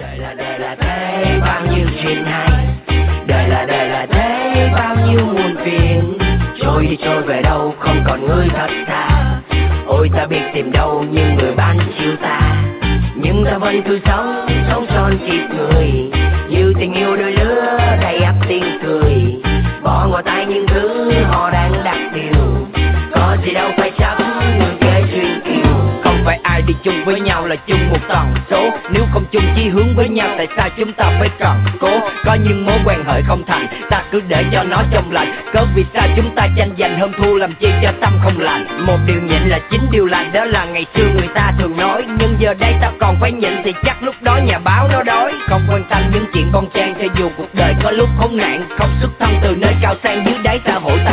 Đời là thế bao nhiêu chuyện hay, đời là thế bao nhiêu muôn phiền. Trôi đi trôi về đâu không còn người thật thà. Ôi ta biết tìm đâu nhưng người ban chiều ta. Nhưng ta vẫn cứ sống tròn chịt người. Như tình yêu đôi lứa đầy ắp tiếng cười. Bỏ ngỏ tay những thứ họ đang đặt điều. Có gì đâu phải chấp người kể chuyện kiều. Không phải ai đi chung với nhau là chung một tần số. Nếu không chung chí hướng với nhau tại sao chúng ta phải cần cố. Có những mối quan hệ không thành ta cứ để cho nó trong lành. Cớ vì sao chúng ta tranh giành hơn thua làm chi cho tâm không lành. Một điều nhịn là chính điều lành, đó là ngày xưa người ta thường nói. Nhưng giờ đây ta còn phải nhịn thì chắc lúc đó nhà báo nó đói. Không quan tâm những chuyện bon chen cho dù cuộc đời có lúc khốn nạn. Không xuất thân từ nơi cao sang dưới đáy xã hội ta